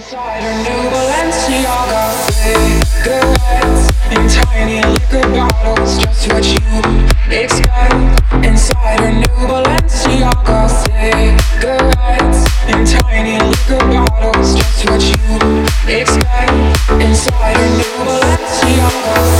Inside her new Balenciaga cigarettes in tiny liquor bottles, just what you expect. Inside her new Balenciaga cigarettes in tiny liquor bottles, just what you expect. Inside her new Balenciaga.